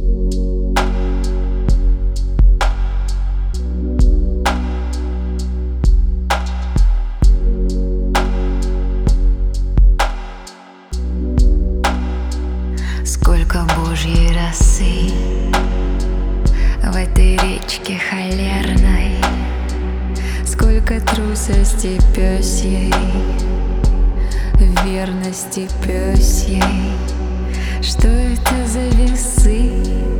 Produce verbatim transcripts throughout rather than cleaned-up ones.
Сколько Божьей росы в этой речке холерной, сколько трусости пёсьей, верности пёсьей. Что это за весы?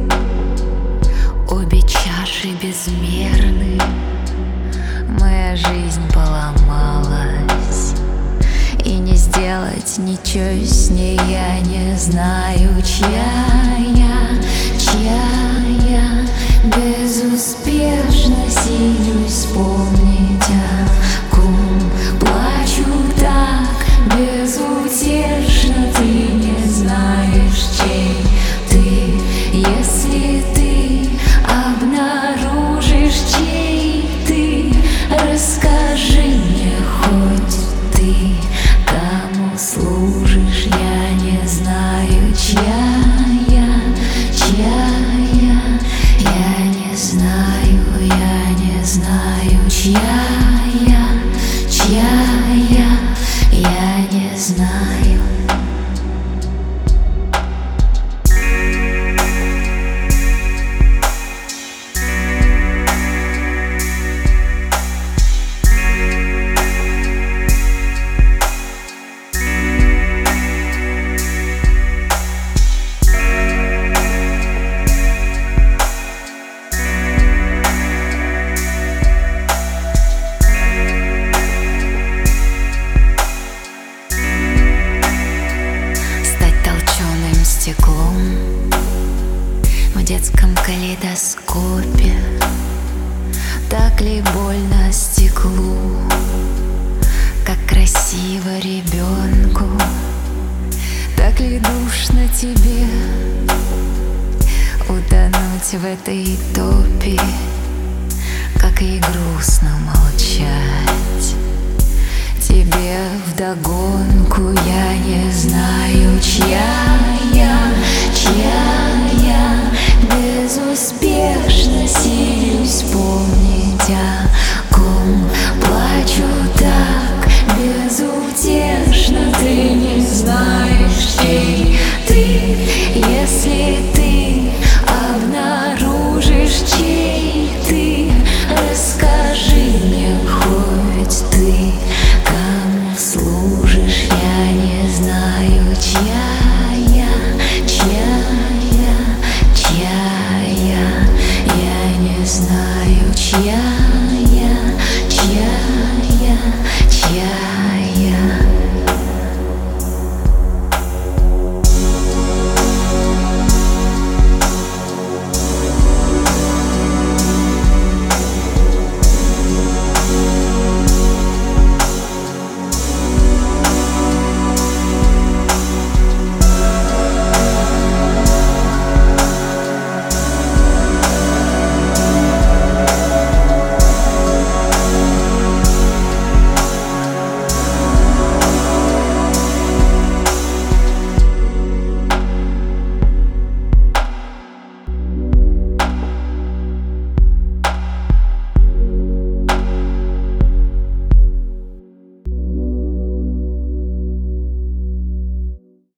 Обе чаши безмерны. Моя жизнь поломалась, и не сделать ничего с ней я не знаю, чья я, чья я. Безуспешно силюсь вспомнить, о ком плачу так безутешно. Ты не знаешь, чей ты, если ты обнаружишь, чей ты. Расскажи мне хоть ты, кому служишь. Я не знаю, чья я, чья я. Я не знаю, я не знаю, чья я, чья я. Я не знаю. Стеклом в детском калейдоскопе. Так ли больно стеклу, как красиво ребенку? Так ли душно тебе утонуть в этой топе? Как и грустно молчать тебе вдогонку. Я не знаю, чья я, чья